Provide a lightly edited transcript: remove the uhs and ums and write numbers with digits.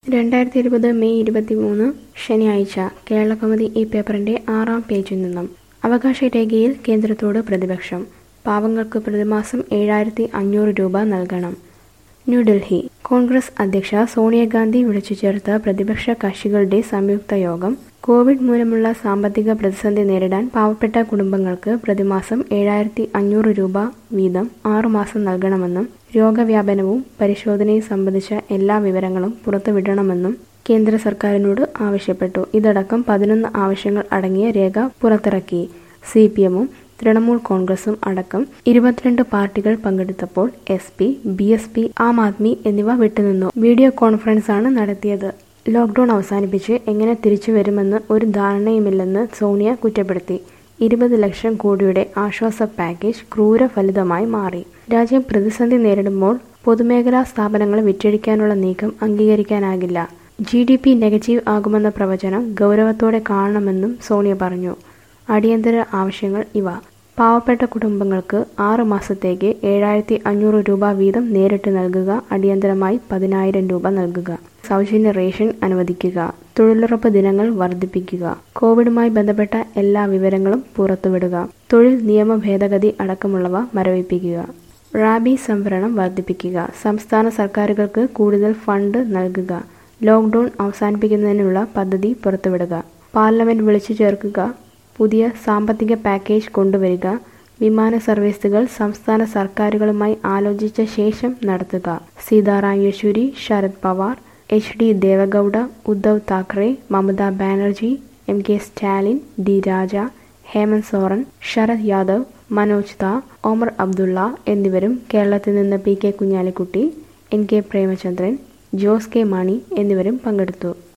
2020 May 23 ശനിയാഴ്ച കേരളകൗമുദി ഈ പേപ്പറിന്റെ 6-ാം പേജിൽ നിന്നും അവകാശരേഖയിൽ കേന്ദ്രത്തോട് പ്രതിപക്ഷം പാവങ്ങൾക്ക് പ്രതിമാസം 7,500 രൂപ നൽകണം. ന്യൂഡൽഹി കോൺഗ്രസ് അധ്യക്ഷ സോണിയാഗാന്ധി വിളിച്ചു ചേർത്ത പ്രതിപക്ഷ കക്ഷികളുടെ സംയുക്ത യോഗം കോവിഡ് മൂലമുള്ള സാമ്പത്തിക പ്രതിസന്ധി നേരിടാൻ പാവപ്പെട്ട കുടുംബങ്ങൾക്ക് പ്രതിമാസം 7,500 രൂപ വീതം 6 മാസം നൽകണമെന്നും രോഗവ്യാപനവും പരിശോധനയും സംബന്ധിച്ച എല്ലാ വിവരങ്ങളും പുറത്തുവിടണമെന്നും കേന്ദ്ര സർക്കാരിനോട് ആവശ്യപ്പെട്ടു. ഇതടക്കം 11 ആവശ്യങ്ങൾ അടങ്ങിയ രേഖ പുറത്തിറക്കി. CPM-ഉം തൃണമൂൽ കോൺഗ്രസും അടക്കം 22 പാർട്ടികൾ പങ്കെടുത്തപ്പോൾ SP, BSP, ആം ആദ്മി എന്നിവ വിട്ടുനിന്നു. വീഡിയോ കോൺഫറൻസാണ് നടത്തിയത്. ലോക്ക്ഡൌൺ അവസാനിപ്പിച്ച് എങ്ങനെ തിരിച്ചു വരുമെന്ന് ഒരു ധാരണയുമില്ലെന്ന് സോണിയ കുറ്റപ്പെടുത്തി. 20 ലക്ഷം കോടിയുടെ ആശ്വാസ പാക്കേജ് ക്രൂരഫലിതമായി മാറി. രാജ്യം പ്രതിസന്ധി നേരിടുമ്പോൾ പൊതുമേഖലാ സ്ഥാപനങ്ങൾ വിറ്റഴിക്കാനുള്ള നീക്കം അംഗീകരിക്കാനാകില്ല. GDP നെഗറ്റീവ് ആകുമെന്ന പ്രവചനം ഗൗരവത്തോടെ കാണണമെന്നും സോണിയ പറഞ്ഞു. അടിയന്തര ആവശ്യങ്ങൾ ഇവ: പാവപ്പെട്ട കുടുംബങ്ങൾക്ക് 6 മാസത്തേക്ക് 7,500 രൂപ വീതം നേരിട്ട് നൽകുക. അടിയന്തരമായി 10,000 രൂപ നൽകുക. സൗജന്യ റേഷൻ അനുവദിക്കുക. തൊഴിലുറപ്പ് ദിനങ്ങൾ വർദ്ധിപ്പിക്കുക. കോവിഡുമായി ബന്ധപ്പെട്ട എല്ലാ വിവരങ്ങളും പുറത്തുവിടുക. തൊഴിൽ നിയമ ഭേദഗതി അടക്കമുള്ളവ മരവിപ്പിക്കുക. റാബി സംഭരണം വർദ്ധിപ്പിക്കുക. സംസ്ഥാന സർക്കാരുകൾക്ക് കൂടുതൽ ഫണ്ട് നൽകുക. ലോക്ക്ഡൌൺ അവസാനിപ്പിക്കുന്നതിനുള്ള പദ്ധതി പുറത്തുവിടുക. പാർലമെന്റ് വിളിച്ചു ചേർക്കുക. പുതിയ സാമ്പത്തിക പാക്കേജ് കൊണ്ടുവരിക. വിമാന സർവീസുകൾ സംസ്ഥാന സർക്കാരുകളുമായി ആലോചിച്ച ശേഷം നടത്തുക. Sitaram Yechury, Sarath Pawar, HD Deve Gowda, Uddhav Thackeray, Mamata Banerjee, MK Stalin, D രാജ, ഹേമന്ത് സോറൻ, ശരത് യാദവ്, മനോജ് ഝാ, ഒമർ അബ്ദുള്ള എന്നിവരും കേരളത്തിൽ നിന്ന് PK Kunhalikutty, NK Premachandran, Jose K Mani എന്നിവരും പങ്കെടുത്തു.